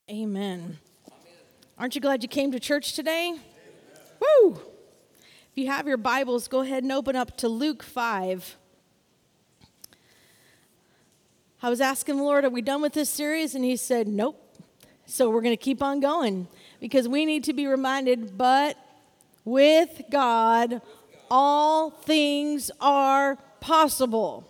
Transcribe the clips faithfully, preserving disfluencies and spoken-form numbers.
Amen. Aren't you glad you came to church today? Amen. Woo! If you have your Bibles, go ahead and open up to Luke five. I was asking the Lord, are we done with this series? And he said, nope. So we're going to keep on going because we need to be reminded, but with God, all things are possible.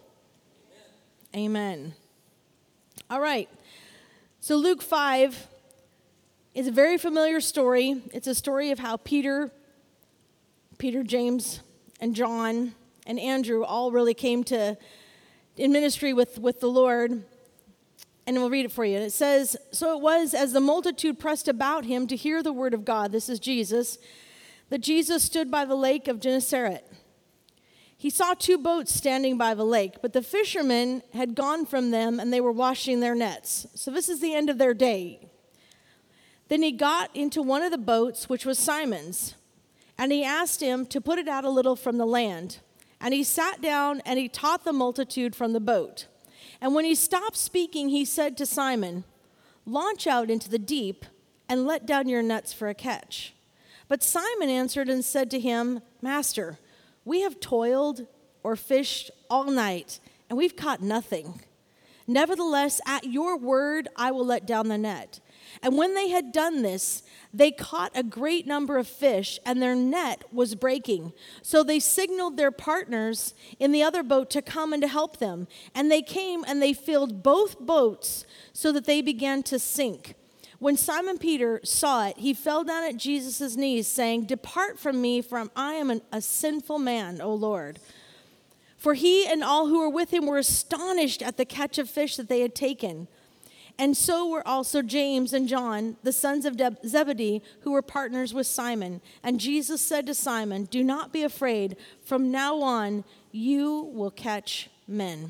Amen. Amen. All right. So Luke five is a very familiar story. It's a story of how Peter, Peter, James, and John, and Andrew all really came to in ministry with, with the Lord. And we'll read it for you. It says, so it was as the multitude pressed about him to hear the word of God, this is Jesus, that Jesus stood by the lake of Gennesaret. He saw two boats standing by the lake, but the fishermen had gone from them and they were washing their nets. So this is the end of their day. Then he got into one of the boats, which was Simon's, and he asked him to put it out a little from the land. And he sat down and he taught the multitude from the boat. And when he stopped speaking, he said to Simon, launch out into the deep and let down your nets for a catch. But Simon answered and said to him, Master, we have toiled or fished all night, and we've caught nothing. Nevertheless, at your word, I will let down the net. And when they had done this, they caught a great number of fish, and their net was breaking. So they signaled their partners in the other boat to come and to help them. And they came and they filled both boats so that they began to sink. When Simon Peter saw it, he fell down at Jesus' knees, saying, depart from me, for I am an, a sinful man, O Lord. For he and all who were with him were astonished at the catch of fish that they had taken. And so were also James and John, the sons of De- Zebedee, who were partners with Simon. And Jesus said to Simon, do not be afraid. From now on, you will catch men.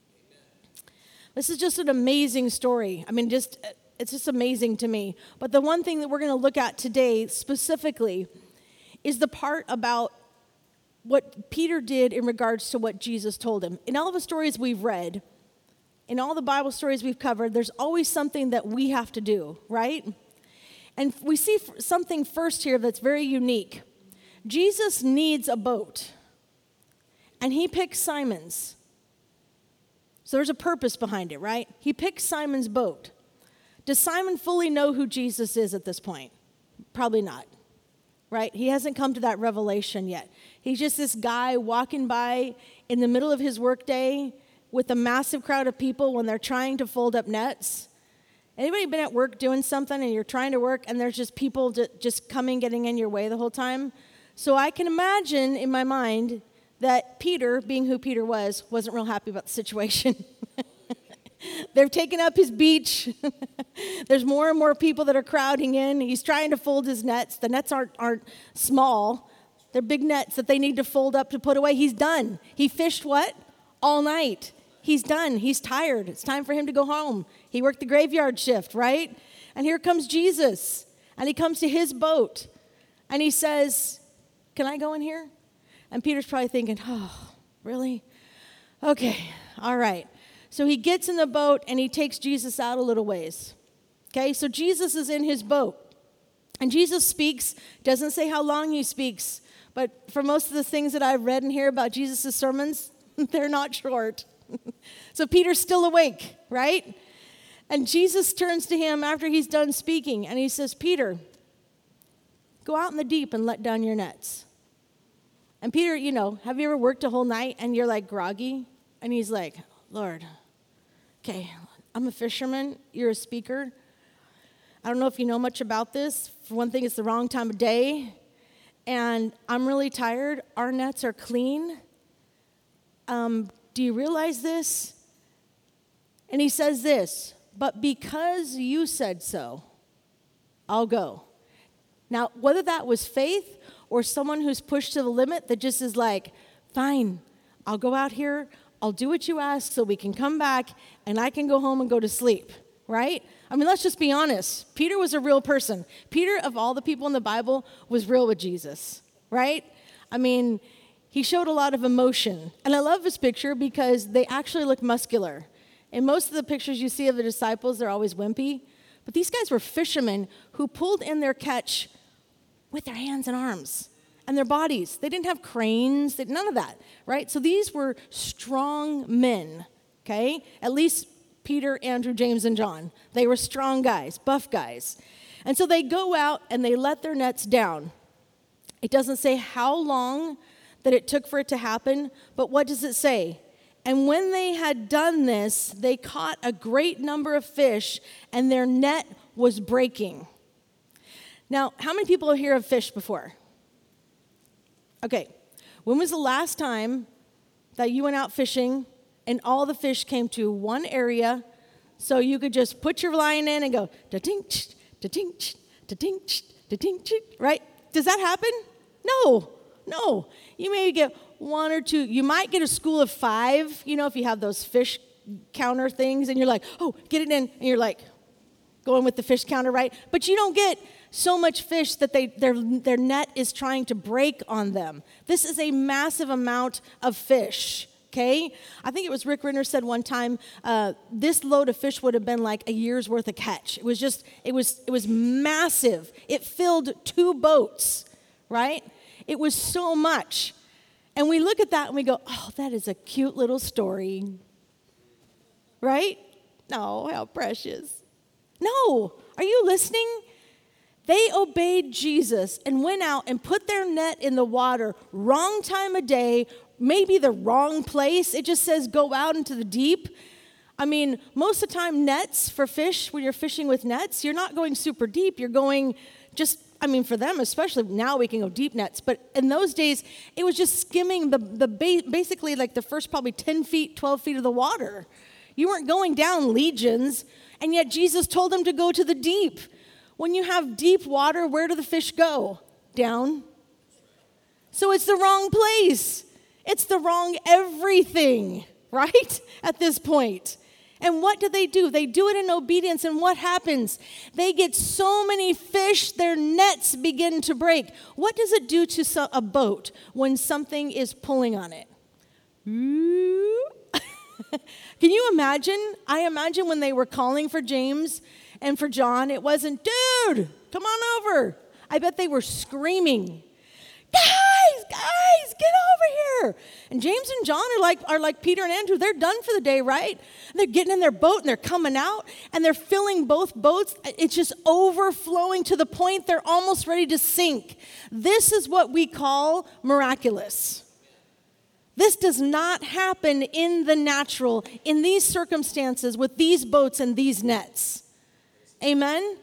This is just an amazing story. I mean, just... It's just amazing to me. But the one thing that we're going to look at today specifically is the part about what Peter did in regards to what Jesus told him. In all the stories we've read, in all the Bible stories we've covered, there's always something that we have to do, right? And we see something first here that's very unique. Jesus needs a boat, and he picks Simon's. So there's a purpose behind it, right? He picks Simon's boat. Does Simon fully know who Jesus is at this point? Probably not, right? He hasn't come to that revelation yet. He's just this guy walking by in the middle of his workday with a massive crowd of people when they're trying to fold up nets. Anybody been at work doing something and you're trying to work and there's just people just coming, getting in your way the whole time? So I can imagine in my mind that Peter, being who Peter was, wasn't real happy about the situation. They're taking up his beach. There's more and more people that are crowding in. He's trying to fold his nets. The nets aren't, aren't small. They're big nets that they need to fold up to put away. He's done. He fished what? All night. He's done. He's tired. It's time for him to go home. He worked the graveyard shift, right? And here comes Jesus. And he comes to his boat. And he says, can I go in here? And Peter's probably thinking, oh, really? Okay, all right. So he gets in the boat and he takes Jesus out a little ways. Okay, so Jesus is in his boat. And Jesus speaks, doesn't say how long he speaks, but for most of the things that I've read and hear about Jesus' sermons, they're not short. So Peter's still awake, right? And Jesus turns to him after he's done speaking and he says, Peter, go out in the deep and let down your nets. And Peter, you know, have you ever worked a whole night and you're like groggy? And he's like, Lord, okay, I'm a fisherman, you're a speaker. I don't know if you know much about this. For one thing, it's the wrong time of day, and I'm really tired. Our nets are clean. Um, do you realize this? And he says this, but because you said so, I'll go. Now, whether that was faith or someone who's pushed to the limit that just is like, fine, I'll go out here, I'll do what you ask so we can come back and I can go home and go to sleep, right? I mean, let's just be honest. Peter was a real person. Peter, of all the people in the Bible, was real with Jesus, right? I mean, he showed a lot of emotion. And I love this picture because they actually look muscular. In most of the pictures you see of the disciples, they're always wimpy. But these guys were fishermen who pulled in their catch with their hands and arms and their bodies. They didn't have cranes, they, none of that, right? So these were strong men, okay? At least Peter, Andrew, James, and John. They were strong guys, buff guys. And so they go out and they let their nets down. It doesn't say how long that it took for it to happen, but what does it say? And when they had done this, they caught a great number of fish, and their net was breaking. Now, how many people here have fished before? Okay. When was the last time that you went out fishing and all the fish came to one area so you could just put your line in and go, da-tink, da-tink, da-tink, da-tink, right? Does that happen? No, no. You may get one or two. You might get a school of five, you know, if you have those fish counter things, and you're like, oh, get it in, and you're like going with the fish counter, right? But you don't get so much fish that they their their net is trying to break on them. This is a massive amount of fish, okay? I think it was Rick Renner said one time, uh, this load of fish would have been like a year's worth of catch. It was just, it was it was massive. It filled two boats, right? It was so much. And we look at that and we go, oh, that is a cute little story. Right? No, how precious. No. Are you listening? They obeyed Jesus and went out and put their net in the water, wrong time of day, maybe the wrong place. It just says go out into the deep. I mean, most of the time nets for fish, when you're fishing with nets, you're not going super deep. You're going just, I mean, for them especially, now we can go deep nets. But in those days, it was just skimming the, the ba- basically like the first probably ten feet, twelve feet of the water. You weren't going down legions, and yet Jesus told them to go to the deep. When you have deep water, where do the fish go? Down. So it's the wrong place. It's the wrong everything, right? At this point. And what do they do? They do it in obedience, and what happens? They get so many fish, their nets begin to break. What does it do to a boat when something is pulling on it? Can you imagine? I imagine when they were calling for James and for John, it wasn't, dude, come on over. I bet they were screaming, guys, guys, get over here. And James and John are like are like Peter and Andrew. They're done for the day, right? And they're getting in their boat and they're coming out and they're filling both boats. It's just overflowing to the point they're almost ready to sink. This is what we call miraculous. This does not happen in the natural, in these circumstances, with these boats and these nets. Amen?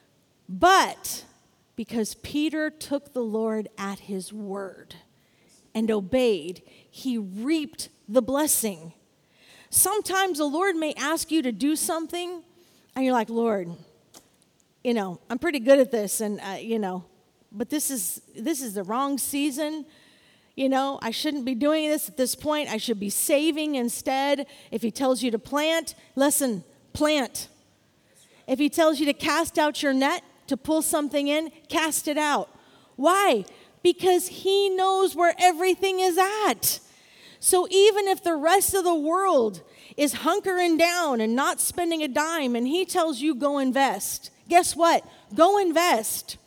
But because Peter took the Lord at his word and obeyed, he reaped the blessing. Sometimes the Lord may ask you to do something, and you're like, Lord, you know, I'm pretty good at this, and, uh, you know, but this is this is the wrong season. You know, I shouldn't be doing this at this point. I should be saving instead. If he tells you to plant, listen, plant. If he tells you to cast out your net, to pull something in, cast it out. Why? Because he knows where everything is at. So even if the rest of the world is hunkering down and not spending a dime, and he tells you go invest, guess what? Go invest.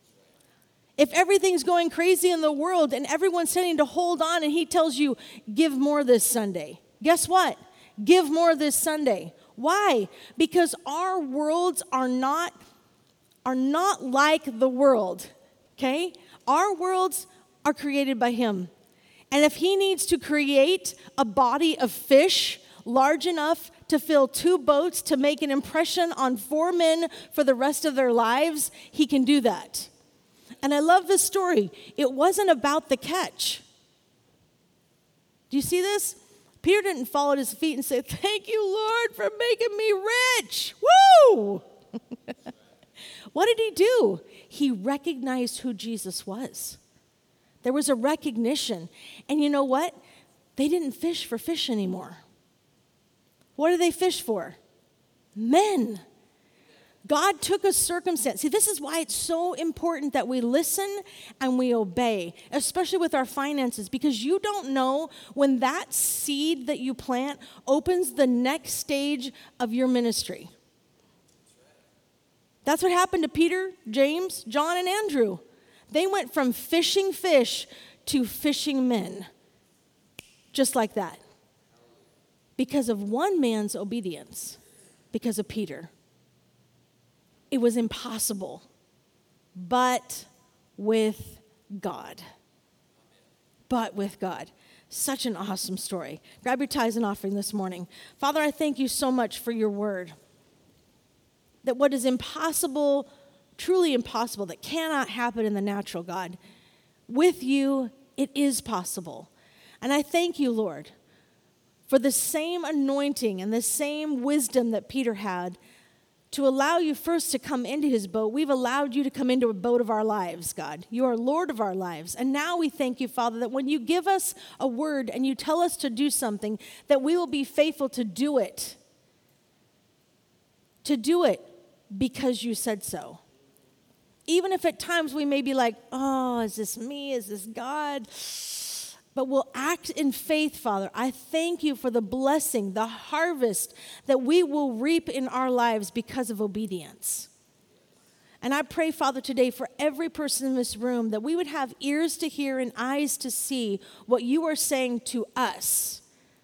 If everything's going crazy in the world and everyone's tending to hold on and he tells you, give more this Sunday, guess what? Give more this Sunday. Why? Because our worlds are not, are not like the world, okay? Our worlds are created by him. And if he needs to create a body of fish large enough to fill two boats to make an impression on four men for the rest of their lives, he can do that. And I love this story. It wasn't about the catch. Do you see this? Peter didn't fall at his feet and say, thank you, Lord, for making me rich. Woo! What did he do? He recognized who Jesus was. There was a recognition. And you know what? They didn't fish for fish anymore. What do they fish for? Men. God took a circumstance. See, this is why it's so important that we listen and we obey, especially with our finances, because you don't know when that seed that you plant opens the next stage of your ministry. That's what happened to Peter, James, John, and Andrew. They went from fishing fish to fishing men. Just like that. Because of one man's obedience. Because of Peter. It was impossible. But with God. But with God. Such an awesome story. Grab your tithes and offering this morning. Father, I thank you so much for your word. That what is impossible, truly impossible, that cannot happen in the natural, God, with you, it is possible. And I thank you, Lord, for the same anointing and the same wisdom that Peter had to allow you first to come into his boat. We've allowed you to come into a boat of our lives, God. You are Lord of our lives. And now we thank you, Father, that when you give us a word and you tell us to do something, that we will be faithful to do it. To do it because you said so. Even if at times we may be like, oh, is this me? Is this God? But we'll act in faith, Father. I thank you for the blessing, the harvest that we will reap in our lives because of obedience. And I pray, Father, today for every person in this room that we would have ears to hear and eyes to see what you are saying to us.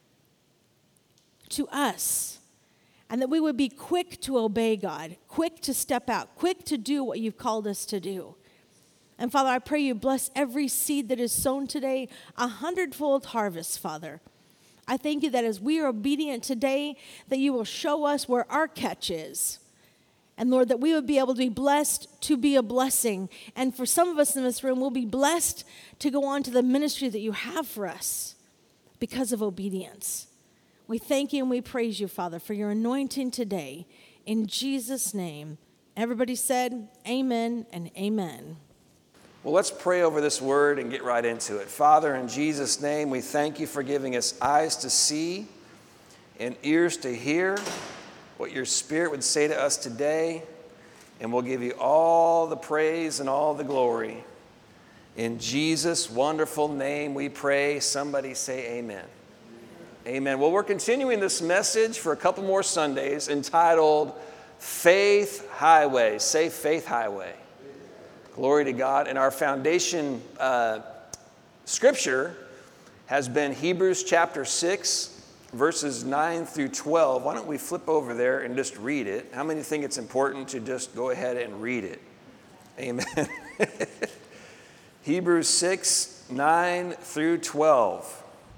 To us. And that we would be quick to obey, God, quick to step out, quick to do what you've called us to do. And Father, I pray you bless every seed that is sown today, a hundredfold harvest, Father. I thank you that as we are obedient today, that you will show us where our catch is. And Lord, that we would be able to be blessed to be a blessing. And for some of us in this room, we'll be blessed to go on to the ministry that you have for us because of obedience. We thank you and we praise you, Father, for your anointing today. In Jesus' name, everybody said amen and amen. Well, let's pray over this word and get right into it. Father, in Jesus' name, we thank you for giving us eyes to see and ears to hear what your Spirit would say to us today. And we'll give you all the praise and all the glory. In Jesus' wonderful name we pray. Somebody say amen. Amen. Well, we're continuing this message for a couple more Sundays entitled Faith Highway. Say Faith Highway. Glory to God. And our foundation uh, scripture has been Hebrews chapter six, verses nine through twelve. Why don't we flip over there and just read it? How many think it's important to just go ahead and read it? Amen. Hebrews six, nine through twelve.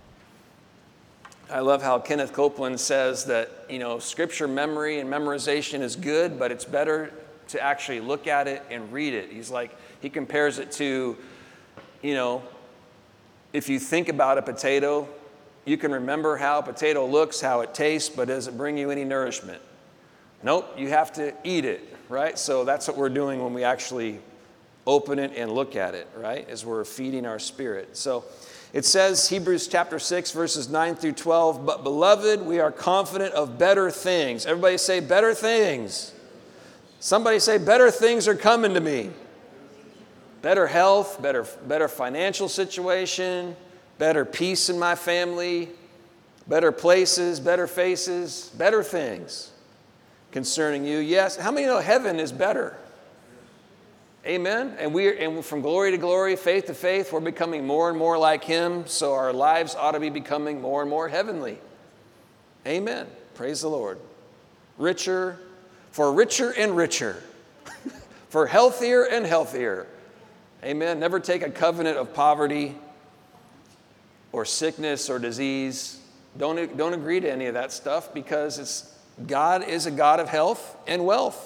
I love how Kenneth Copeland says that, you know, scripture memory and memorization is good, but it's better to actually look at it and read it. He's like, he compares it to, you know, if you think about a potato, you can remember how a potato looks, how it tastes, but does it bring you any nourishment? Nope, you have to eat it, right? So that's what we're doing when we actually open it and look at it, right? As we're feeding our spirit. So it says, Hebrews chapter six, verses nine through twelve, but beloved, we are confident of better things. Everybody say better things. Somebody say better things are coming to me. Better health, better, better financial situation, better peace in my family, better places, better faces, better things concerning you. Yes, how many know heaven is better? Amen. And we and from glory to glory, faith to faith, we're becoming more and more like him. So our lives ought to be becoming more and more heavenly. Amen. Praise the Lord. Richer, for richer and richer, for healthier and healthier. Amen. Never take a covenant of poverty or sickness or disease. Don't, don't agree to any of that stuff because it's God is a God of health and wealth.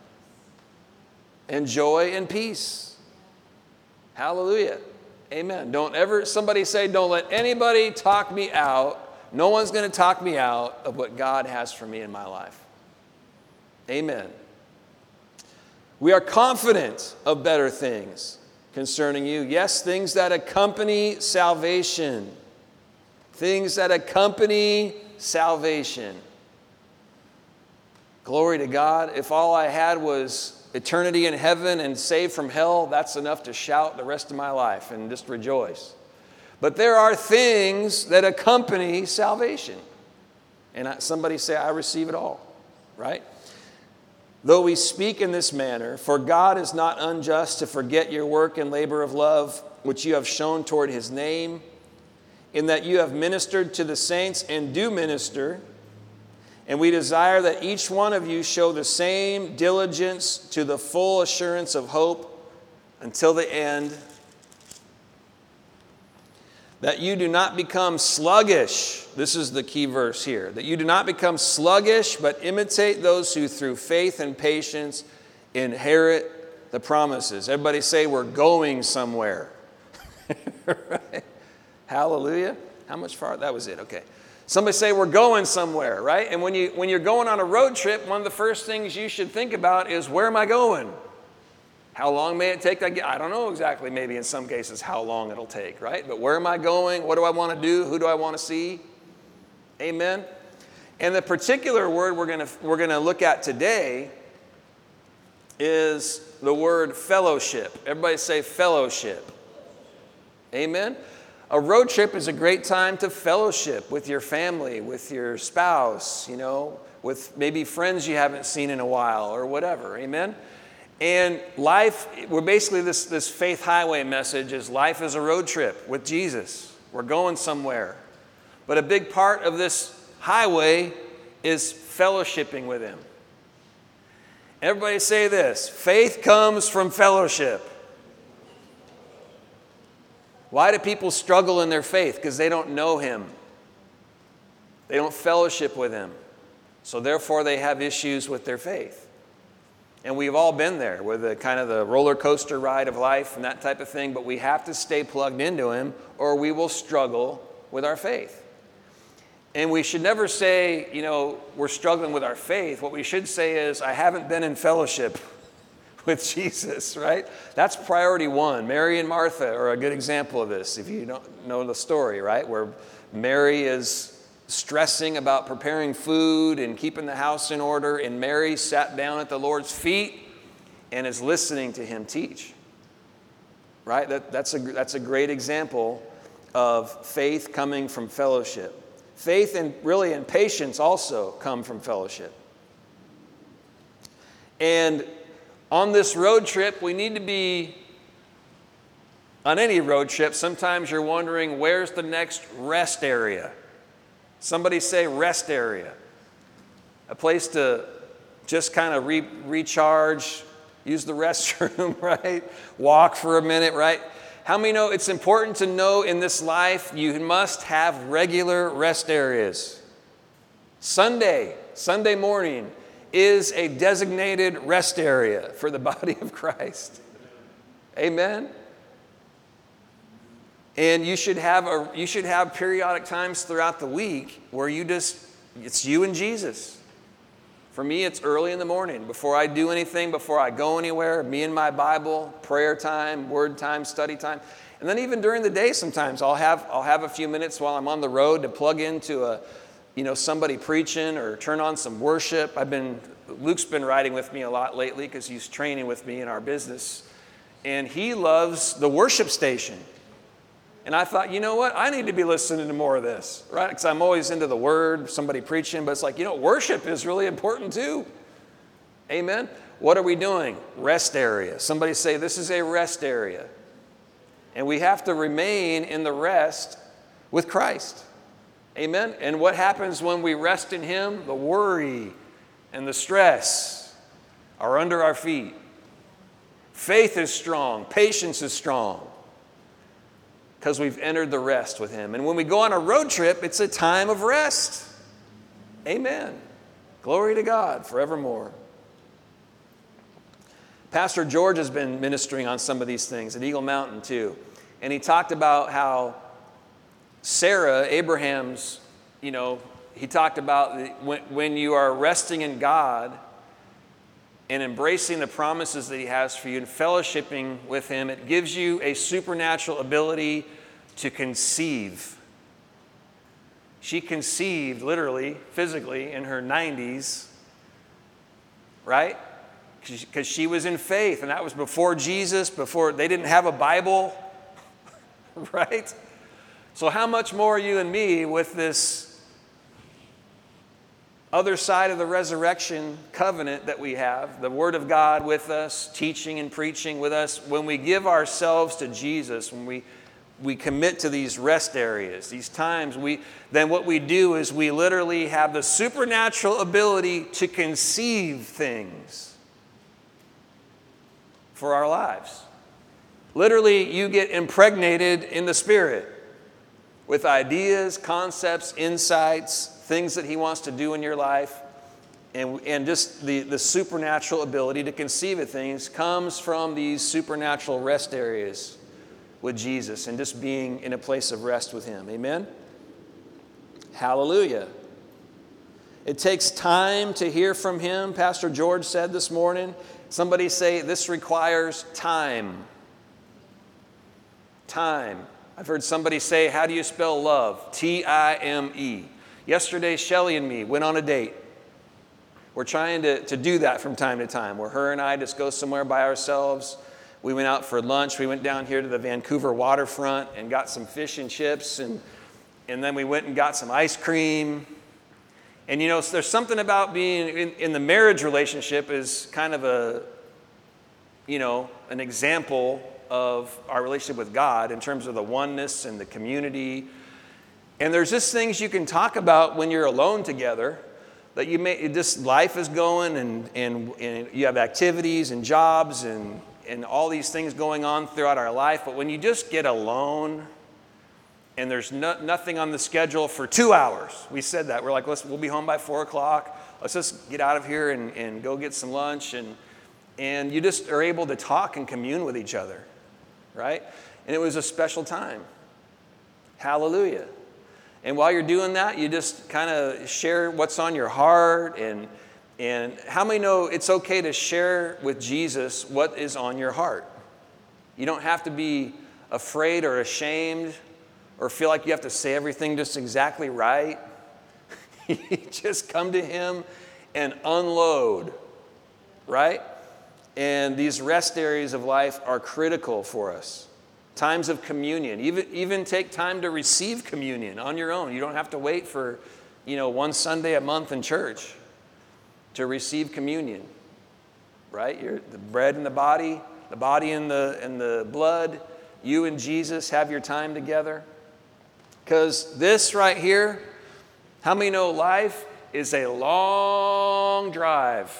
And joy and peace. Hallelujah. Amen. Don't ever, somebody say, don't let anybody talk me out. No one's going to talk me out of what God has for me in my life. Amen. We are confident of better things concerning you. Yes, things that accompany salvation. Things that accompany salvation. Glory to God. If all I had was eternity in heaven and saved from hell, that's enough to shout the rest of my life and just rejoice. But there are things that accompany salvation. And somebody say, I receive it all, right? though we speak in this manner, for God is not unjust to forget your work and labor of love, which you have shown toward his name, in that you have ministered to the saints and do minister. And we desire that each one of you show the same diligence to the full assurance of hope until the end, that you do not become sluggish. This is the key verse here. That you do not become sluggish, but imitate those who through faith and patience inherit the promises. Everybody say, we're going somewhere. Right? Hallelujah. How much farther? That was it. Okay. Somebody say, we're going somewhere, right? And when, you, when you're going on a road trip, one of the first things you should think about is, where am I going? How long may it take to get? I don't know exactly, maybe in some cases, how long it'll take, right? But where am I going? What do I want to do? Who do I want to see? Amen? And the particular word we're going to we're going to look at today is the word fellowship. Everybody say fellowship. Amen? A road trip is a great time to fellowship with your family, with your spouse, you know, with maybe friends you haven't seen in a while or whatever. Amen? And life, we're basically this, this faith highway message is life is a road trip with Jesus. We're going somewhere. But a big part of this highway is fellowshipping with him. Everybody say this, faith comes from fellowship. Why do people struggle in their faith? Because they don't know him. They don't fellowship with him. So therefore they have issues with their faith. And we've all been there with the kind of the roller coaster ride of life and that type of thing, but we have to stay plugged into him or we will struggle with our faith. And we should never say, you know, we're struggling with our faith. What we should say is, I haven't been in fellowship with Jesus, right? That's priority one. Mary and Martha are a good example of this, if you don't know the story, right? Where Mary is stressing about preparing food and keeping the house in order, and Mary sat down at the Lord's feet and is listening to him teach. Right? That, that's, a, that's a great example of faith coming from fellowship. Faith and really and patience also come from fellowship. And on this road trip, we need to be, on any road trip, sometimes you're wondering, where's the next rest area? Somebody say rest area. A place to just kind of re- recharge, use the restroom, right? Walk for a minute, right? How many know it's important to know in this life you must have regular rest areas? Sunday, Sunday morning is a designated rest area for the body of Christ. Amen? And you should have a you should have periodic times throughout the week where you just, it's you and Jesus. For me, it's early in the morning. Before I do anything, before I go anywhere, me and my Bible, prayer time, word time, study time. And then even during the day sometimes I'll have I'll have a few minutes while I'm on the road to plug into a, you know, somebody preaching or turn on some worship. I've been, Luke's been riding with me a lot lately because he's training with me in our business. And he loves the worship station. And I thought, you know what? I need to be listening to more of this, right? Because I'm always into the word, somebody preaching, but it's like, you know, worship is really important too. Amen? What are we doing? Rest area. Somebody say, this is a rest area. And we have to remain in the rest with Christ. Amen? And what happens when we rest in him? The worry and the stress are under our feet. Faith is strong. Patience is strong. Because we've entered the rest with him. And when we go on a road trip, it's a time of rest. Amen. Glory to God forevermore. Pastor George has been ministering on some of these things at Eagle Mountain too. And he talked about how Sarah, Abraham's, you know, he talked about the, when, when you are resting in God and embracing the promises that he has for you and fellowshipping with him, it gives you a supernatural ability to conceive. She conceived literally, physically, in her nineties, right? Because she was in faith, and that was before Jesus, before they didn't have a Bible, right? So how much more you and me with this other side of the resurrection covenant that we have, the Word of God with us, teaching and preaching with us, when we give ourselves to Jesus, when we, we commit to these rest areas, these times, we then what we do is we literally have the supernatural ability to conceive things for our lives. Literally, you get impregnated in the Spirit with ideas, concepts, insights, things that He wants to do in your life. And, and just the, the supernatural ability to conceive of things comes from these supernatural rest areas with Jesus and just being in a place of rest with Him. Amen? Hallelujah. It takes time to hear from Him. Pastor George said this morning, somebody say, this requires time. Time. I've heard somebody say, how do you spell love? T I M E. Yesterday, Shelly and me went on a date. We're trying to, to do that from time to time, where her and I just go somewhere by ourselves. We went out for lunch. We went down here to the Vancouver waterfront and got some fish and chips. And, and then we went and got some ice cream. And, you know, there's something about being in, in the marriage relationship is kind of a, you know, an example of our relationship with God in terms of the oneness and the community. And there's just things you can talk about when you're alone together that you may, just life is going and, and, and you have activities and jobs and, and all these things going on throughout our life. But when you just get alone and there's no, nothing on the schedule for two hours, we said that. We're like, let's, we'll be home by four o'clock. Let's just get out of here and, and go get some lunch. And, and you just are able to talk and commune with each other. Right? And it was a special time. Hallelujah. And while you're doing that, you just kind of share what's on your heart. And, and how many know it's okay to share with Jesus what is on your heart? You don't have to be afraid or ashamed or feel like you have to say everything just exactly right. You just come to Him and unload, right? And these rest areas of life are critical for us. Times of communion. Even, even take time to receive communion on your own. You don't have to wait for, you know, one Sunday a month in church to receive communion. Right? You're, the bread and the body, the body and the, and the blood. You and Jesus have your time together. Because this right here, how many know life is a long drive?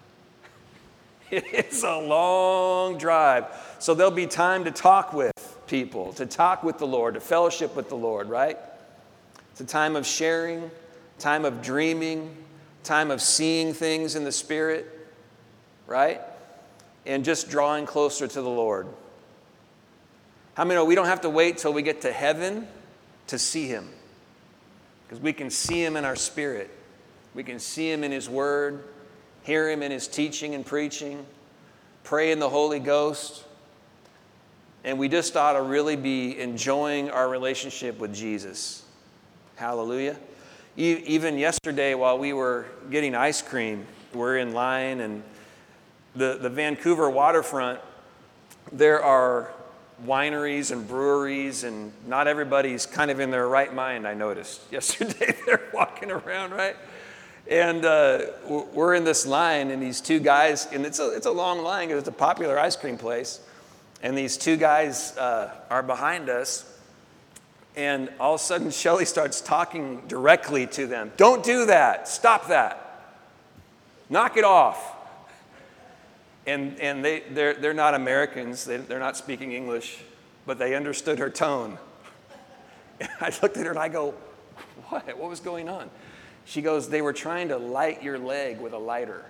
It's a long drive. So there'll be time to talk with people, to talk with the Lord, to fellowship with the Lord, right? It's a time of sharing, time of dreaming, time of seeing things in the Spirit, right? And just drawing closer to the Lord. How many know we don't have to wait till we get to heaven to see Him? Because we can see Him in our spirit. We can see Him in His Word, hear Him in His teaching and preaching, pray in the Holy Ghost. And we just ought to really be enjoying our relationship with Jesus. Hallelujah. E- even yesterday while we were getting ice cream, we're in line, and the, the Vancouver waterfront, there are wineries and breweries, and not everybody's kind of in their right mind, I noticed. Yesterday they're walking around, right? And uh, we're in this line, and these two guys, and it's a, it's a long line because it's a popular ice cream place. And these two guys uh, are behind us. And all of a sudden, Shelly starts talking directly to them. Don't do that. Stop that. Knock it off. And, and they, they're, they're not Americans. They, they're not speaking English. But they understood her tone. And I looked at her and I go, what? What was going on? She goes, they were trying to light your leg with a lighter.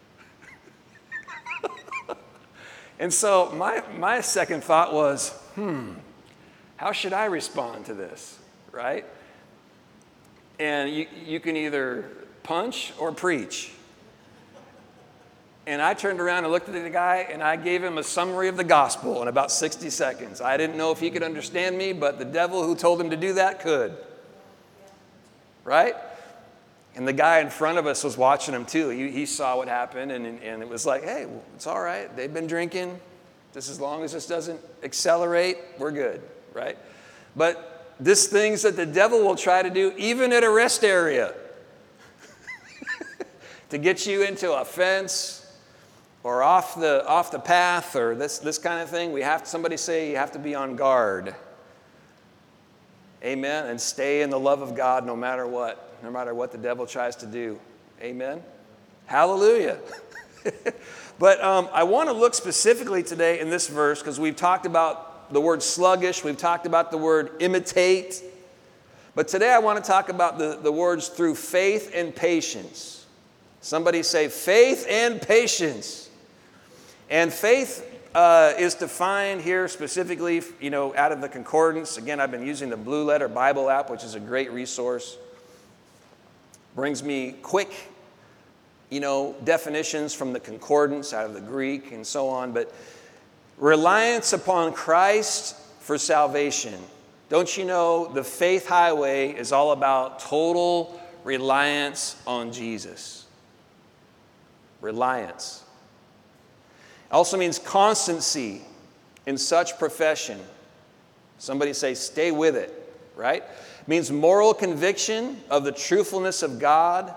And so my, my second thought was, hmm, how should I respond to this, right? And you, you can either punch or preach. And I turned around and looked at the guy, and I gave him a summary of the gospel in about sixty seconds. I didn't know if he could understand me, but the devil who told him to do that could, right? And the guy in front of us was watching him too. He, he saw what happened, and, and it was like, hey, it's all right. They've been drinking. Just as long as this doesn't accelerate, we're good, right? But this things that the devil will try to do, even at a rest area. to get you into a fence or off the off the path or this this kind of thing. We have somebody say you have to be on guard. Amen. And stay in the love of God no matter what, no matter what the devil tries to do. Amen. Hallelujah. But um, I want to look specifically today in this verse because we've talked about the word sluggish. We've talked about the word imitate. But today I want to talk about the, the words through faith and patience. Somebody say faith and patience. And faith uh, is defined here specifically, you know, out of the concordance. Again, I've been using the Blue Letter Bible app, which is a great resource. Brings me quick, you know, definitions from the concordance out of the Greek and so on. But reliance upon Christ for salvation. Don't you know the faith highway is all about total reliance on Jesus? Reliance. Also means constancy in such profession. Somebody say, stay with it, right? It means moral conviction of the truthfulness of God.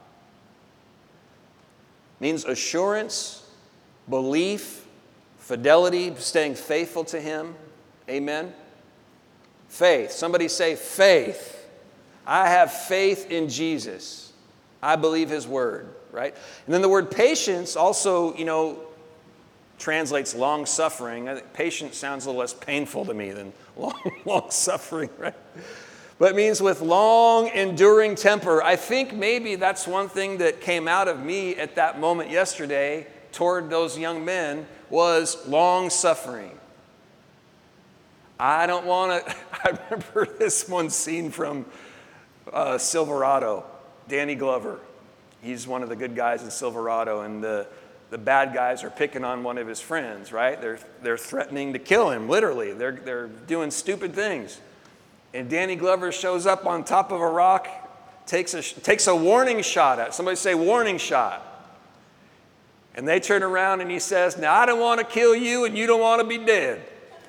It means assurance, belief, fidelity, staying faithful to Him. Amen. Faith. Somebody say faith. I have faith in Jesus. I believe His word, right? And then the word patience also, you know, translates long suffering. I think patience sounds a little less painful to me than long, long suffering, right? But it means with long enduring temper. I think maybe that's one thing that came out of me at that moment yesterday toward those young men was long suffering. I don't want to, I remember this one scene from uh, Silverado, Danny Glover. He's one of the good guys in Silverado, and the, the bad guys are picking on one of his friends, right? They're, they're threatening to kill him, literally. They're, they're doing stupid things. And Danny Glover shows up on top of a rock, takes a, takes a warning shot at, somebody say warning shot. And they turn around and he says, now I don't want to kill you and you don't want to be dead.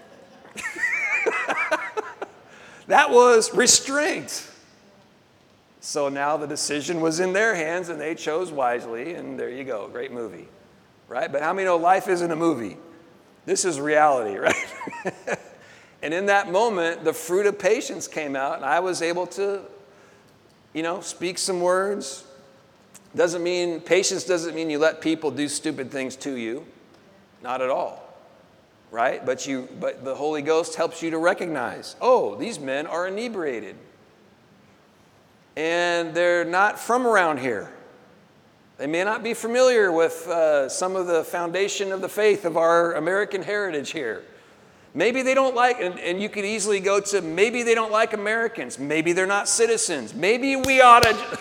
That was restraint. So now the decision was in their hands and they chose wisely, and there you go. Great movie, right? But how many know life isn't a movie? This is reality, right? And in that moment, the fruit of patience came out, and I was able to, you know, speak some words. Doesn't mean, patience doesn't mean you let people do stupid things to you. Not at all. Right? But you, but the Holy Ghost helps you to recognize, oh, these men are inebriated. And they're not from around here. They may not be familiar with uh, some of the foundation of the faith of our American heritage here. Maybe they don't like, and, and you could easily go to, maybe they don't like Americans. Maybe they're not citizens. Maybe we ought to.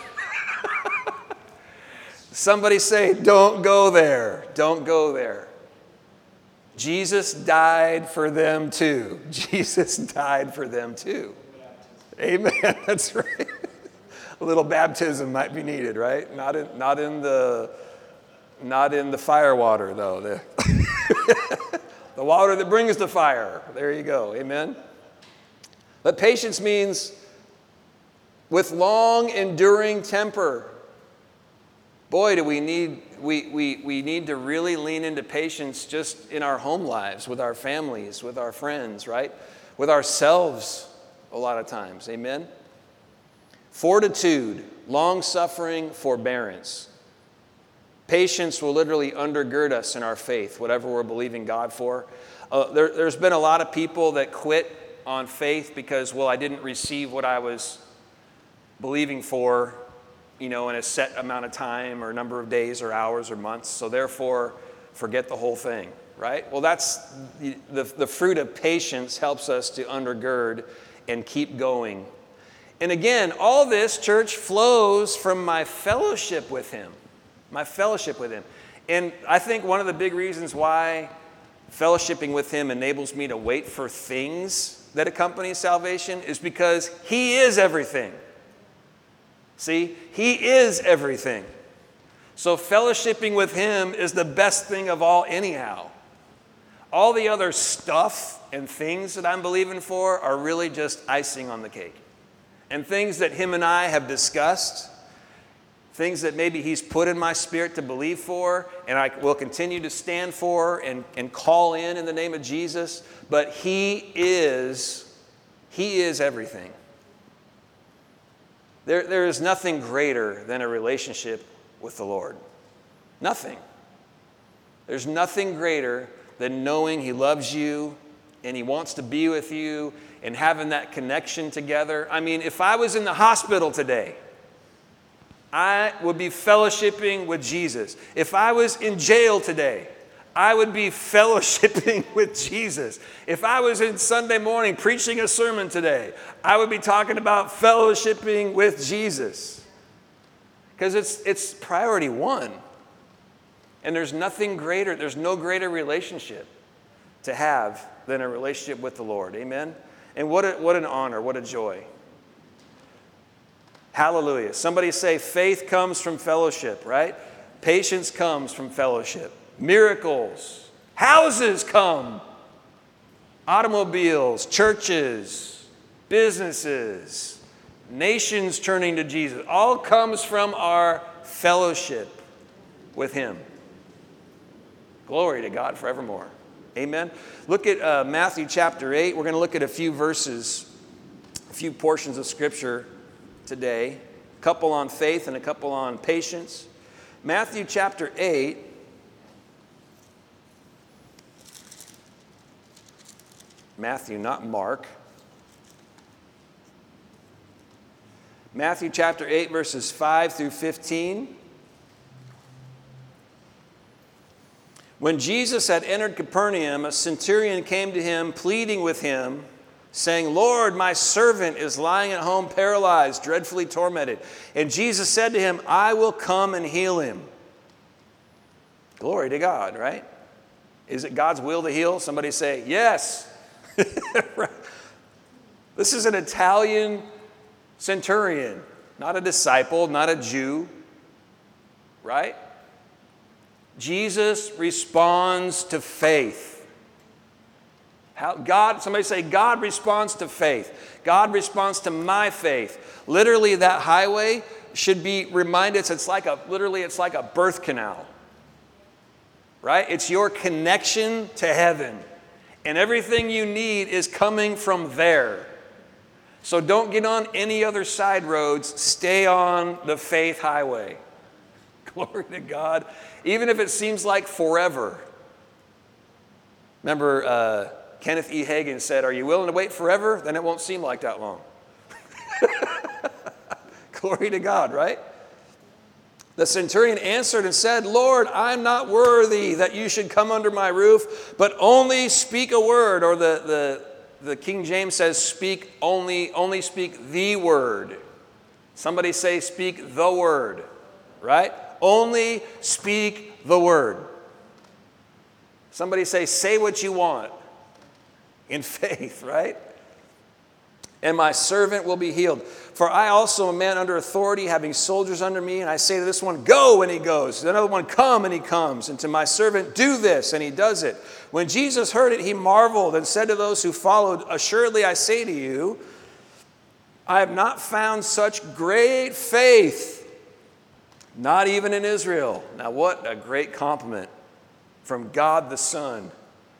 Somebody say, don't go there. Don't go there. Jesus died for them too. Jesus died for them too. Amen. That's right. A little baptism might be needed, right? Not in, not in the, not in the fire water, though. The, the water that brings the fire. There you go. Amen. But patience means with long enduring temper. Boy, do we need we, we, we need to really lean into patience just in our home lives, with our families, with our friends, right? With ourselves a lot of times. Amen? Fortitude, long-suffering, forbearance. Patience will literally undergird us in our faith, whatever we're believing God for. Uh, there, there's been a lot of people that quit on faith because, well, I didn't receive what I was believing for, you know, in a set amount of time or number of days or hours or months. So therefore, forget the whole thing, right? Well, that's the, the, the fruit of patience helps us to undergird and keep going. And again, all this, church, flows from my fellowship with Him. My fellowship with Him. And I think one of the big reasons why fellowshipping with Him enables me to wait for things that accompany salvation is because He is everything. See, He is everything. So fellowshipping with Him is the best thing of all anyhow. All the other stuff and things that I'm believing for are really just icing on the cake. And things that Him and I have discussed, things that maybe he's put in my spirit to believe for, and I will continue to stand for and, and call in in the name of Jesus. But he is, he is everything. There, there is nothing greater than a relationship with the Lord. Nothing. There's nothing greater than knowing he loves you and he wants to be with you and having that connection together. I mean, if I was in the hospital today, I would be fellowshipping with Jesus. If I was in jail today, I would be fellowshipping with Jesus. If I was in Sunday morning preaching a sermon today, I would be talking about fellowshipping with Jesus. Because it's, it's priority one. And there's nothing greater, there's no greater relationship to have than a relationship with the Lord. Amen? And what, a, what an honor, what a joy. Hallelujah. Somebody say faith comes from fellowship, right? Patience comes from fellowship. Miracles. Houses come. Automobiles, churches, businesses, nations turning to Jesus. All comes from our fellowship with him. Glory to God forevermore. Amen. Look at uh, Matthew chapter eight. We're going to look at a few verses, a few portions of Scripture today. A couple on faith and a couple on patience. Matthew chapter eight. Matthew, not Mark. Matthew chapter eight, verses five through fifteen. When Jesus had entered Capernaum, a centurion came to him, pleading with him, saying, Lord, my servant is lying at home paralyzed, dreadfully tormented. And Jesus said to him, I will come and heal him. Glory to God, right? Is it God's will to heal? Somebody say, yes. This is an Italian centurion, not a disciple, not a Jew, right? Jesus responds to faith. How God, somebody say, God responds to faith. God responds to my faith. Literally, that highway should be reminded, it's like a, literally, it's like a birth canal. Right? It's your connection to heaven. And everything you need is coming from there. So don't get on any other side roads. Stay on the faith highway. Glory to God. Even if it seems like forever. Remember, uh, Kenneth E. Hagin said, are you willing to wait forever? Then it won't seem like that long. Glory to God, right? The centurion answered and said, Lord, I'm not worthy that you should come under my roof, but only speak a word. Or the, the, the King James says, speak only, only speak the word. Somebody say, speak the word, right? Only speak the word. Somebody say, say what you want in faith, right? And my servant will be healed. For I also am a man under authority, having soldiers under me, and I say to this one, go, and he goes. To the other one, come, and he comes. And to my servant, do this, and he does it. When Jesus heard it, he marveled and said to those who followed, assuredly I say to you, I have not found such great faith, not even in Israel. Now what a great compliment from God the Son.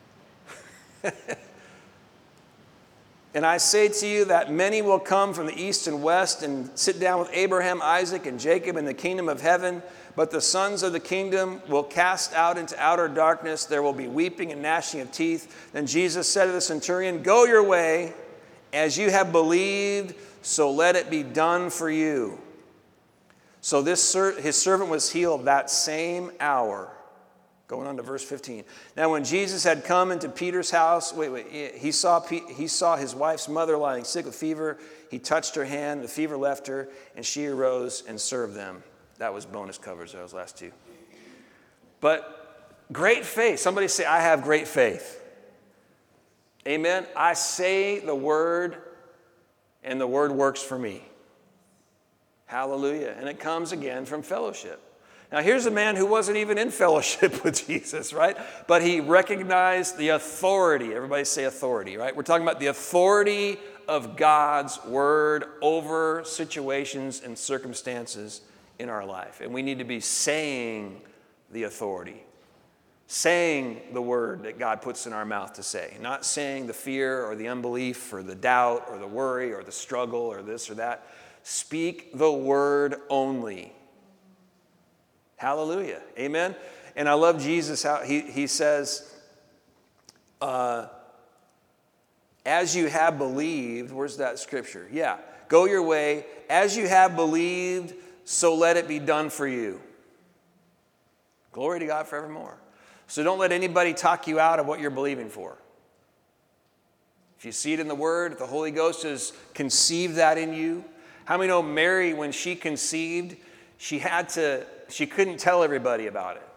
And I say to you that many will come from the east and west and sit down with Abraham, Isaac, and Jacob in the kingdom of heaven. But the sons of the kingdom will cast out into outer darkness. There will be weeping and gnashing of teeth. Then Jesus said to the centurion, go your way, as you have believed, so let it be done for you. So this his servant was healed that same hour. Going on to verse fifteen. Now when Jesus had come into Peter's house, wait, wait, he saw, he saw his wife's mother lying sick with fever. He touched her hand, the fever left her, and she arose and served them. That was bonus covers, those last two. But great faith. Somebody say, I have great faith. Amen. I say the word, and the word works for me. Hallelujah. And it comes again from fellowship. Now, here's a man who wasn't even in fellowship with Jesus, right? But he recognized the authority. Everybody say authority, right? We're talking about the authority of God's word over situations and circumstances in our life. And we need to be saying the authority, saying the word that God puts in our mouth to say, not saying the fear or the unbelief or the doubt or the worry or the struggle or this or that. Speak the word only. Hallelujah. Amen. And I love Jesus, how he, he says, uh, as you have believed, where's that scripture? Yeah. Go your way. As you have believed, so let it be done for you. Glory to God forevermore. So don't let anybody talk you out of what you're believing for. If you see it in the Word, if the Holy Ghost has conceived that in you. How many know Mary, when she conceived, she had to, she couldn't tell everybody about it.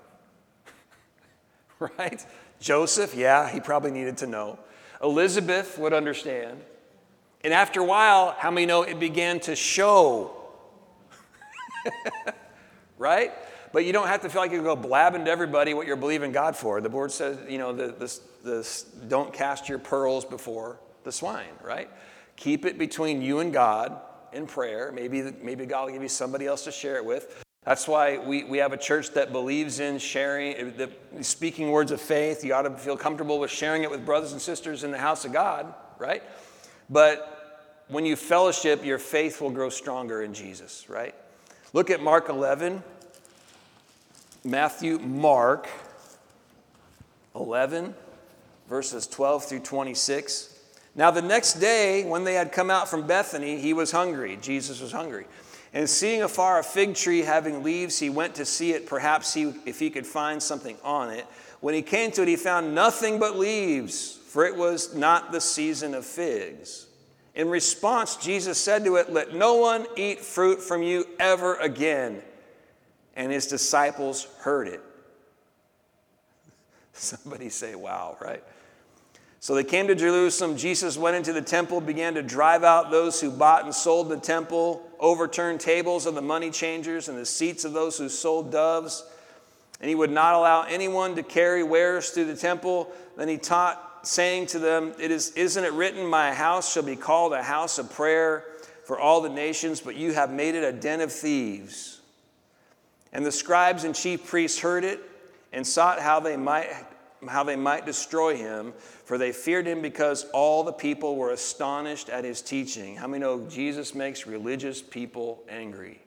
Right? Joseph, yeah, he probably needed to know. Elizabeth would understand. And after a while, how many know it began to show? Right? But you don't have to feel like you go blabbing to everybody what you're believing God for. The Lord says, you know, the, the, the, don't cast your pearls before the swine, right? Keep it between you and God in prayer. Maybe, maybe God will give you somebody else to share it with. That's why we, we have a church that believes in sharing, the, speaking words of faith. You ought to feel comfortable with sharing it with brothers and sisters in the house of God, right? But when you fellowship, your faith will grow stronger in Jesus, right? Look at Mark eleven. Matthew, Mark eleven, verses twelve through twenty-six. Now the next day, when they had come out from Bethany, he was hungry. Jesus was hungry. And seeing afar a fig tree having leaves, he went to see it, perhaps he, if he could find something on it. When he came to it, he found nothing but leaves, for it was not the season of figs. In response, Jesus said to it, "Let no one eat fruit from you ever again." And his disciples heard it. Somebody say, wow, right? So they came to Jerusalem. Jesus went into the temple, began to drive out those who bought and sold in the temple, overturned tables of the money changers and the seats of those who sold doves. And he would not allow anyone to carry wares through the temple. Then he taught, saying to them, "It is, isn't it written, my house shall be called a house of prayer for all the nations, but you have made it a den of thieves." And the scribes and chief priests heard it and sought how they might how they might destroy him, for they feared him because all the people were astonished at his teaching. How many know Jesus makes religious people angry?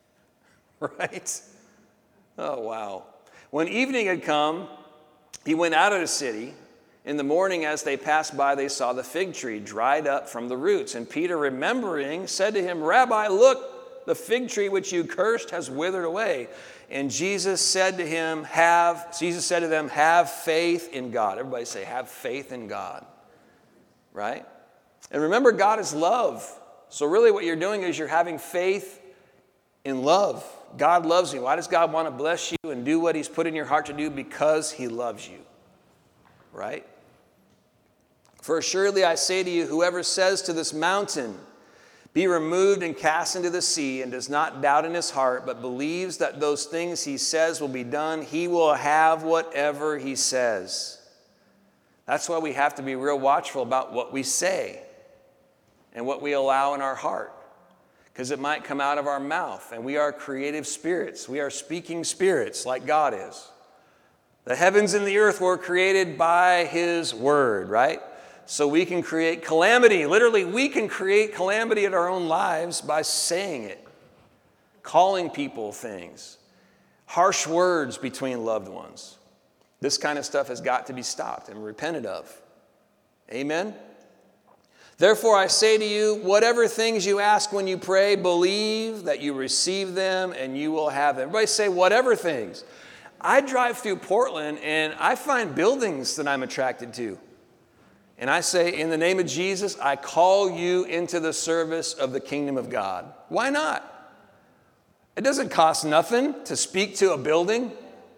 Right? Oh, wow. When evening had come, he went out of the city. In the morning, as they passed by, they saw the fig tree dried up from the roots. And Peter, remembering, said to him, "Rabbi, look, the fig tree which you cursed has withered away." And Jesus said to him, have, Jesus said to them, "Have faith in God." Everybody say, have faith in God. Right? And remember, God is love. So really what you're doing is you're having faith in love. God loves you. Why does God want to bless you and do what he's put in your heart to do? Because he loves you. Right? "For assuredly I say to you, whoever says to this mountain, 'Be removed and cast into the sea,' and does not doubt in his heart, but believes that those things he says will be done, he will have whatever he says." That's why we have to be real watchful about what we say and what we allow in our heart, because it might come out of our mouth, and we are creative spirits. We are speaking spirits like God is. The heavens and the earth were created by his word, right? So we can create calamity. Literally, we can create calamity in our own lives by saying it, calling people things, harsh words between loved ones. This kind of stuff has got to be stopped and repented of. Amen? "Therefore I say to you, whatever things you ask when you pray, believe that you receive them and you will have them." Everybody say, whatever things. I drive through Portland and I find buildings that I'm attracted to. And I say, in the name of Jesus, I call you into the service of the kingdom of God. Why not? It doesn't cost nothing to speak to a building.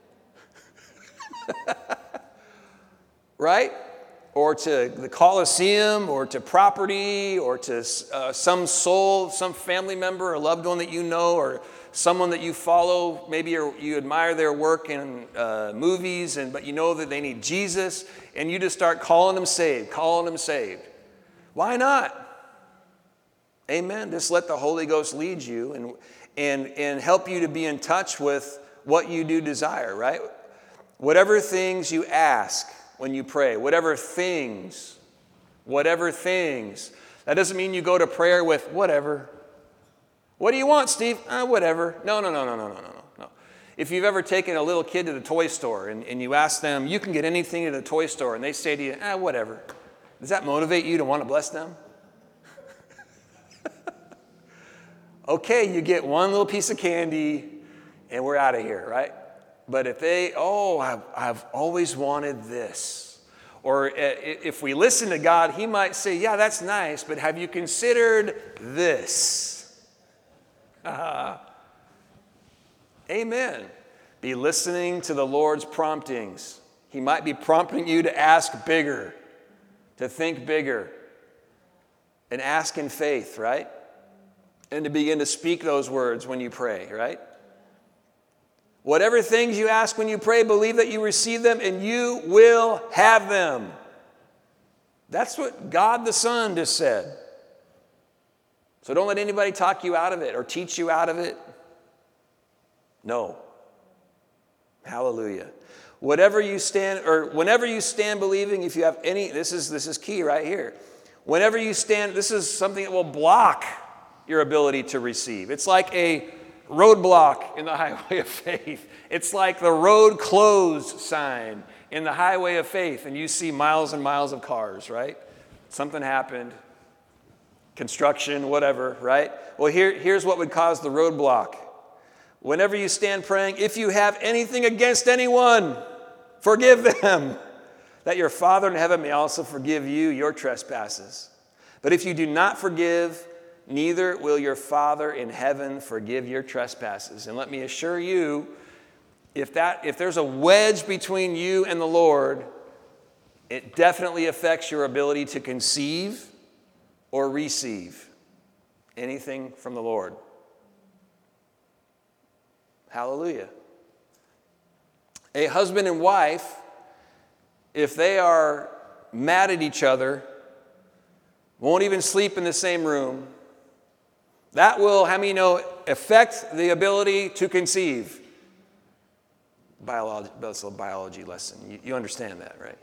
Right? Or to the Coliseum, or to property, or to uh, some soul, some family member or loved one that you know, or someone that you follow. Maybe you're, you admire their work in uh, movies, and but you know that they need Jesus, and you just start calling them saved, calling them saved. Why not? Amen. Just let the Holy Ghost lead you. And and, and help you to be in touch with what you do desire, right? Whatever things you ask when you pray, whatever things, whatever things. That doesn't mean you go to prayer with whatever. What do you want, Steve? Uh, whatever. No, no, no, no, no, no, no, no. If you've ever taken a little kid to the toy store and, and you ask them, you can get anything at the toy store, and they say to you, ah, whatever. Does that motivate you to want to bless them? Okay, you get one little piece of candy, and we're out of here, right? But if they, oh, I've, I've always wanted this. Or if we listen to God, he might say, yeah, that's nice, but have you considered this? Uh, amen. Be listening to the Lord's promptings. He might be prompting you to ask bigger, to think bigger, and ask in faith, right? And to begin to speak those words when you pray, right? Whatever things you ask when you pray, believe that you receive them and you will have them. That's what God the Son just said. So don't let anybody talk you out of it or teach you out of it. No. Hallelujah. Whatever you stand, or whenever you stand believing, if you have any, this is this is key right here. Whenever you stand, this is something that will block your ability to receive. It's like a roadblock in the highway of faith. It's like the road closed sign in the highway of faith, and you see miles and miles of cars, right? Something happened, construction, whatever, right? Well, here, here's what would cause the roadblock. Whenever you stand praying, if you have anything against anyone, forgive them, that your Father in heaven may also forgive you your trespasses. But if you do not forgive, neither will your Father in heaven forgive your trespasses. And let me assure you, if that if there's a wedge between you and the Lord, it definitely affects your ability to conceive or receive anything from the Lord. Hallelujah. A husband and wife, if they are mad at each other, won't even sleep in the same room, that will, how many know, affect the ability to conceive. Biology, that's a biology lesson. You, you understand that, right?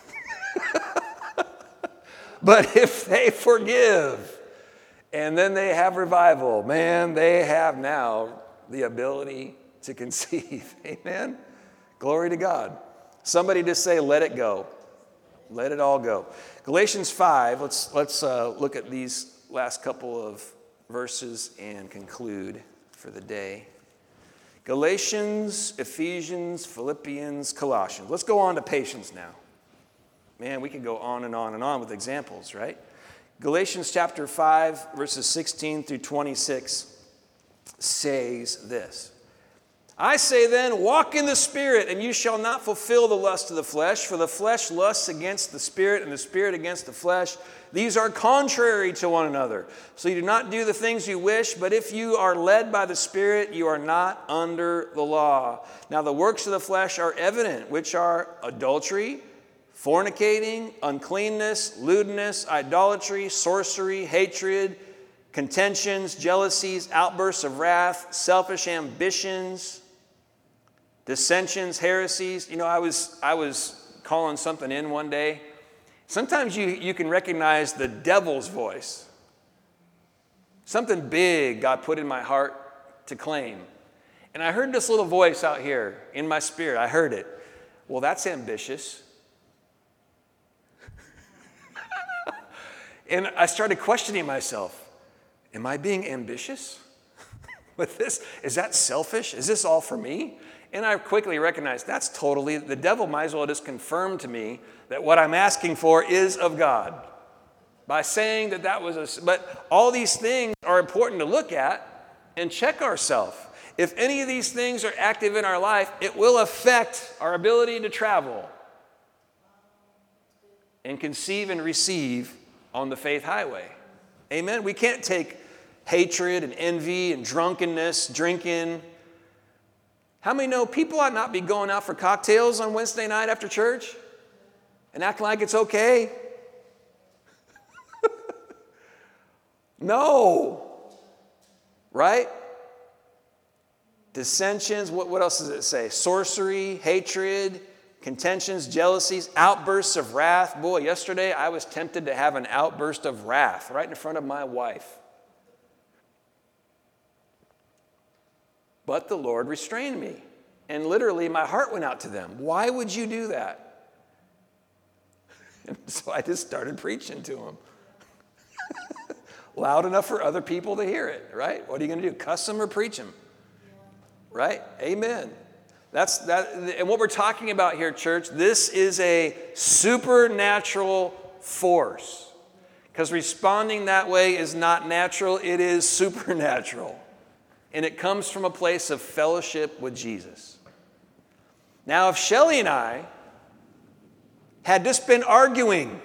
But if they forgive and then they have revival, man, they have now the ability to conceive. Amen? Glory to God. Somebody just say, let it go. Let it all go. Galatians five, let's, let's uh, look at these last couple of verses and conclude for the day. Galatians, Ephesians, Philippians, Colossians. Let's go on to patience now. Man, we could go on and on and on with examples, right? Galatians chapter five, verses sixteen through twenty-six says this. I say then, walk in the Spirit, and you shall not fulfill the lust of the flesh, for the flesh lusts against the Spirit, and the Spirit against the flesh. These are contrary to one another. So you do not do the things you wish, but if you are led by the Spirit, you are not under the law. Now the works of the flesh are evident, which are adultery, fornicating, uncleanness, lewdness, idolatry, sorcery, hatred, contentions, jealousies, outbursts of wrath, selfish ambitions, dissensions, heresies. You know, I was I was calling something in one day. Sometimes you, you can recognize the devil's voice. Something big God put in my heart to claim. And I heard this little voice out here in my spirit. I heard it. Well, that's ambitious. And I started questioning myself. Am I being ambitious with this? Is that selfish? Is this all for me? And I quickly recognized that's totally, the devil might as well just confirm to me that what I'm asking for is of God. By saying that that was a, but all these things are important to look at and check ourselves. If any of these things are active in our life, it will affect our ability to travel and conceive and receive on the faith highway. Amen? We can't take hatred and envy and drunkenness, drinking. How many know people ought not be going out for cocktails on Wednesday night after church and acting like it's okay? No. Right? dissensions, what, what else does it say? Sorcery, hatred, contentions, jealousies, outbursts of wrath. Boy, yesterday I was tempted to have an outburst of wrath right in front of my wife. But the Lord restrained me. And literally my heart went out to them. Why would you do that? And so I just started preaching to them. Loud enough for other people to hear it, right? What are you going to do? Cuss them or preach them? Right? Amen. That's that. And what we're talking about here, church, this is a supernatural force. Because responding that way is not natural, it is supernatural. And it comes from a place of fellowship with Jesus. Now, if Shelley and I had just been arguing,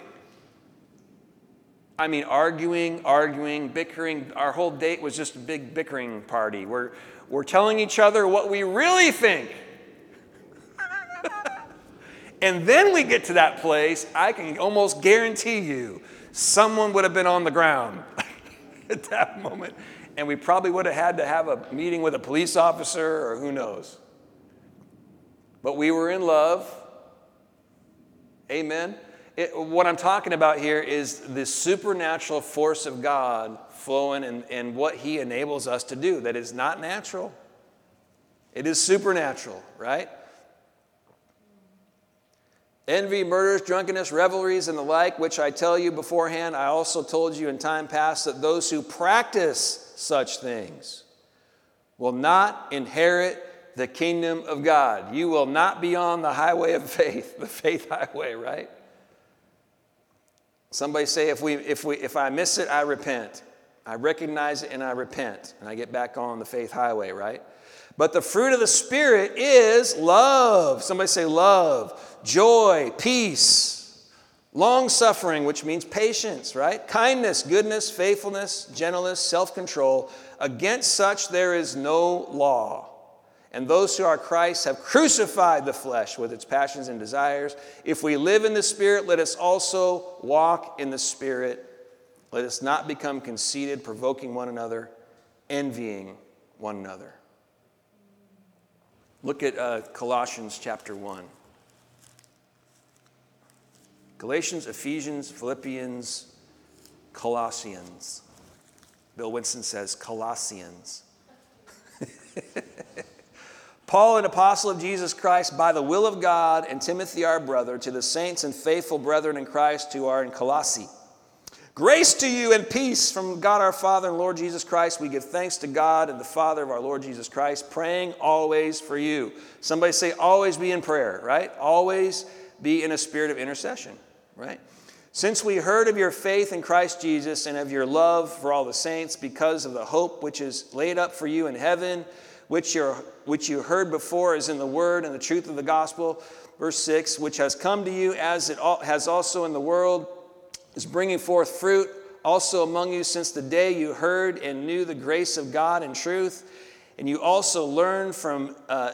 I mean, arguing, arguing, bickering. Our whole date was just a big bickering party. We're, we're telling each other what we really think. And then we get to that place, I can almost guarantee you, someone would have been on the ground at that moment. And we probably would have had to have a meeting with a police officer or who knows. But we were in love. Amen. It, what I'm talking about here is the supernatural force of God flowing and, and what he enables us to do that is not natural. It is supernatural, right? Envy, murders, drunkenness, revelries, and the like, which I tell you beforehand, I also told you in time past, that those who practice such things will not inherit the kingdom of God. You will not be on the highway of faith, the faith highway, right? Somebody say, if we, if we, if I miss it, I repent. I recognize it and I repent, and I get back on the faith highway, right? But the fruit of the Spirit is love. Somebody say love, joy, peace, long-suffering, which means patience, right? Kindness, goodness, faithfulness, gentleness, self-control. Against such there is no law. And those who are Christ have crucified the flesh with its passions and desires. If we live in the Spirit, let us also walk in the Spirit. Let us not become conceited, provoking one another, envying one another. Look at uh, Colossians chapter one. Galatians, Ephesians, Philippians, Colossians. Bill Winston says Colossians. Paul, an apostle of Jesus Christ, by the will of God, and Timothy, our brother, to the saints and faithful brethren in Christ who are in Colossae. Grace to you and peace from God our Father and Lord Jesus Christ. We give thanks to God and the Father of our Lord Jesus Christ, praying always for you. Somebody say, always be in prayer, right? Always be in a spirit of intercession, right? Since we heard of your faith in Christ Jesus and of your love for all the saints, because of the hope which is laid up for you in heaven, which, you're, which you heard before is in the word and the truth of the gospel. Verse six, which has come to you as it has also in the world, is bringing forth fruit also among you since the day you heard and knew the grace of God in truth. And you also learned from uh,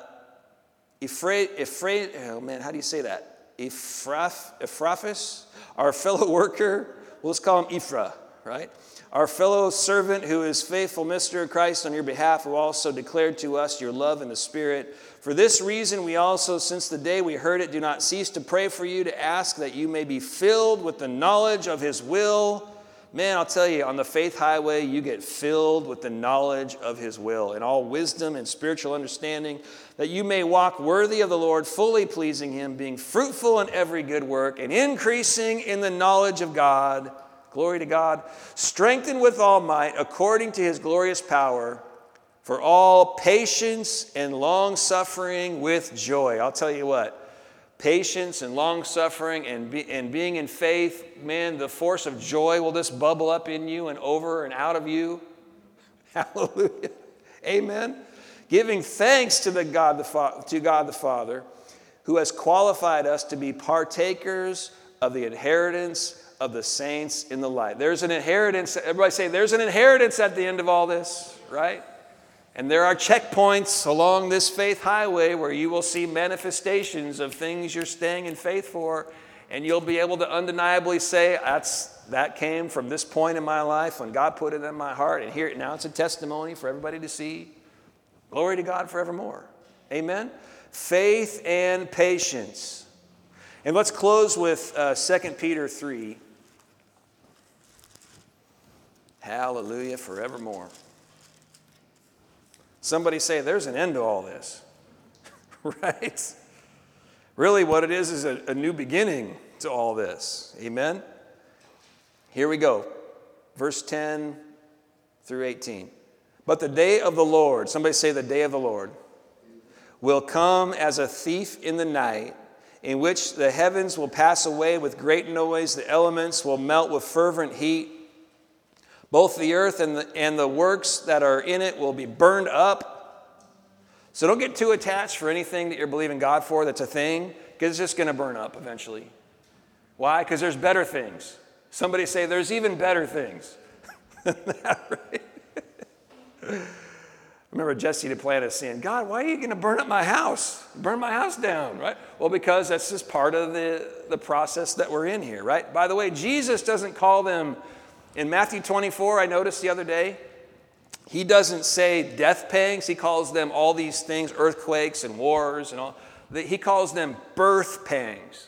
Ephra, Ephra, oh man, how do you say that? Ephraf, Ephraphus, our fellow worker. Well, let's call him Ephra, right? Our fellow servant who is faithful minister of Christ on your behalf, who also declared to us your love in the Spirit. For this reason, we also, since the day we heard it, do not cease to pray for you, to ask that you may be filled with the knowledge of his will. Man, I'll tell you, on the faith highway, you get filled with the knowledge of his will and all wisdom and spiritual understanding, that you may walk worthy of the Lord, fully pleasing him, being fruitful in every good work and increasing in the knowledge of God. Glory to God. Strengthened with all might, according to his glorious power, for all patience and long-suffering with joy. I'll tell you what, patience and long-suffering and, be, and being in faith, man, the force of joy will just bubble up in you and over and out of you. Hallelujah. Amen. Giving thanks to, the God, the Fa- to God the Father, who has qualified us to be partakers of the inheritance of the saints in the light. There's an inheritance. Everybody say, there's an inheritance at the end of all this, right? And there are checkpoints along this faith highway where you will see manifestations of things you're staying in faith for, and you'll be able to undeniably say, That's that came from this point in my life when God put it in my heart, and here now it's a testimony for everybody to see. Glory to God forevermore. Amen? Faith and patience. And let's close with uh, Second Peter three. Hallelujah forevermore. Somebody say, there's an end to all this. Right? Really what it is is a, a new beginning to all this. Amen? Here we go. Verse ten through eighteen. But the day of the Lord, somebody say the day of the Lord, will come as a thief in the night, in which the heavens will pass away with great noise, the elements will melt with fervent heat. Both the earth and the, and the works that are in it will be burned up. So don't get too attached for anything that you're believing God for that's a thing, because it's just going to burn up eventually. Why? Because there's better things. Somebody say there's even better things than that, right? I remember Jesse Duplantis saying, God, why are you going to burn up my house? Burn my house down, right? Well, because that's just part of the, the process that we're in here, right? By the way, Jesus doesn't call them, in Matthew twenty-four, I noticed the other day, he doesn't say death pangs. He calls them all these things, earthquakes and wars and all. He calls them birth pangs.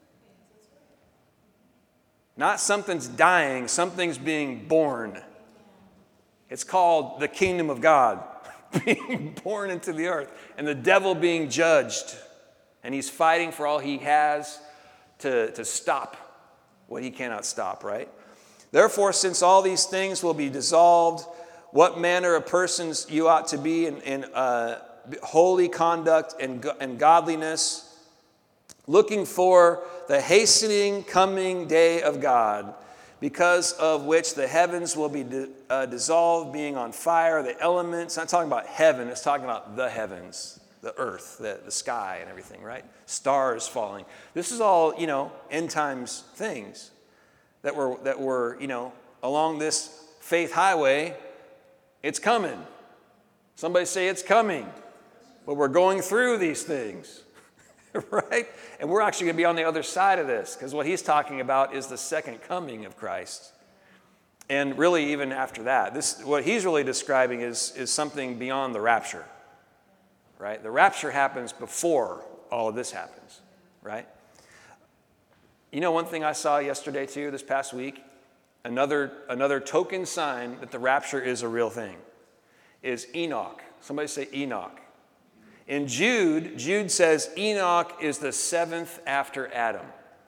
Not something's dying, something's being born. It's called the kingdom of God being born into the earth and the devil being judged. And he's fighting for all he has to, to stop what he cannot stop, right? Therefore, since all these things will be dissolved, what manner of persons you ought to be in, in uh, holy conduct and, and godliness, looking for the hastening coming day of God, because of which the heavens will be di- uh, dissolved, being on fire, the elements. Not talking about heaven, it's talking about the heavens, the earth, the, the sky and everything, right? Stars falling. This is all, you know, end times things that were, that were, you know, along this faith highway. It's coming. Somebody say it's coming. But we're going through these things. Right? And we're actually going to be on the other side of this, because what he's talking about is the second coming of Christ. And really, even after that, this what he's really describing is, is something beyond the rapture. Right? The rapture happens before all of this happens. Right? You know, one thing I saw yesterday, too, this past week, another, another token sign that the rapture is a real thing, is Enoch. Somebody say Enoch. In Jude, Jude says Enoch is the seventh after Adam.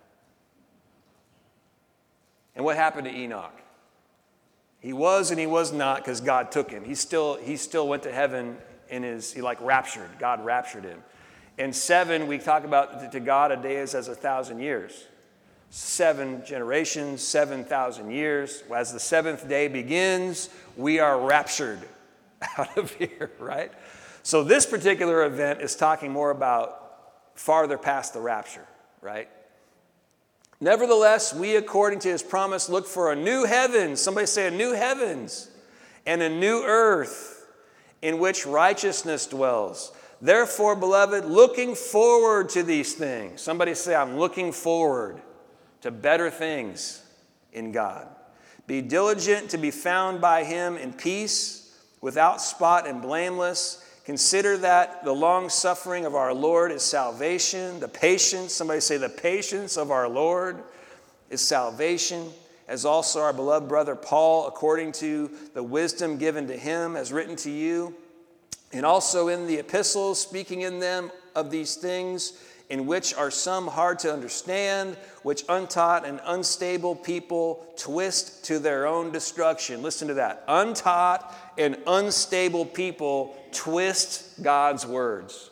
And what happened to Enoch? He was and he was not, because God took him. He still, he still went to heaven in his, he like raptured. God raptured him. And seven, we talk about to God a day is as a thousand years. Seven generations, seven thousand years. As the seventh day begins, we are raptured out of here, right? So this particular event is talking more about farther past the rapture, right? Nevertheless, we, according to his promise, look for a new heavens. Somebody say a new heavens and a new earth in which righteousness dwells. Therefore, beloved, looking forward to these things. Somebody say, I'm looking forward to better things in God. Be diligent to be found by him in peace, without spot and blameless. Consider that the long suffering of our Lord is salvation. The patience, somebody say the patience of our Lord is salvation. As also our beloved brother Paul, according to the wisdom given to him, has written to you. And also in the epistles, speaking in them of these things, in which are some hard to understand, which untaught and unstable people twist to their own destruction. Listen to that. Untaught and unstable people twist God's words.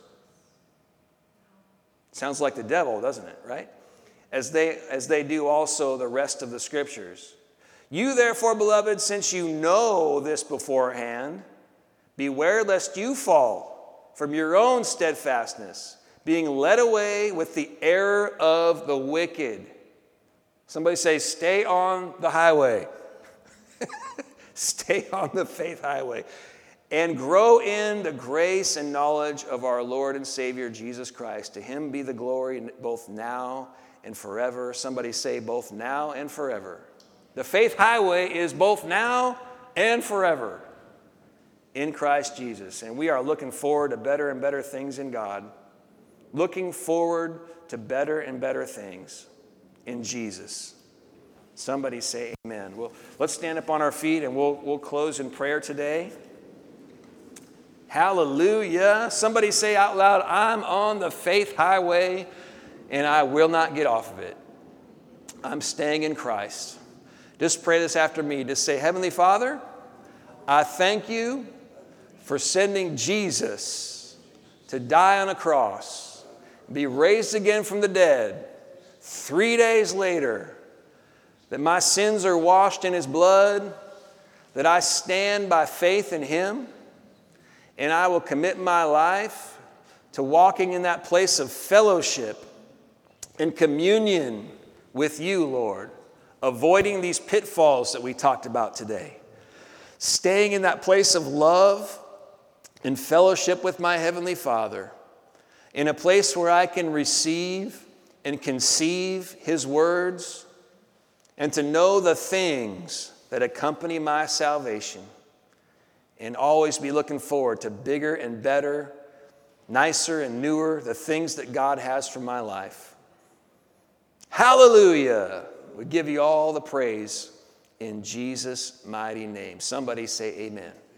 Sounds like the devil, doesn't it, right? As they, as they do also the rest of the scriptures. You therefore, beloved, since you know this beforehand, beware lest you fall from your own steadfastness, being led away with the error of the wicked. Somebody say, stay on the highway. Stay on the faith highway. And grow in the grace and knowledge of our Lord and Savior, Jesus Christ. To him be the glory both now and forever. Somebody say both now and forever. The faith highway is both now and forever. in Christ Jesus. And we are looking forward to better and better things in God. Looking forward to better and better things in Jesus. Somebody say amen. Well, let's stand up on our feet and we'll, we'll close in prayer today. Hallelujah. Somebody say out loud, I'm on the faith highway and I will not get off of it. I'm staying in Christ. Just pray this after me. Just say, Heavenly Father, I thank you for sending Jesus to die on a cross, be raised again from the dead, three days later, that my sins are washed in his blood, that I stand by faith in him, and I will commit my life to walking in that place of fellowship and communion with you, Lord, avoiding these pitfalls that we talked about today, staying in that place of love and fellowship with my Heavenly Father, in a place where I can receive and conceive his words, and to know the things that accompany my salvation, and always be looking forward to bigger and better, nicer and newer, the things that God has for my life. Hallelujah! We give you all the praise in Jesus' mighty name. Somebody say amen.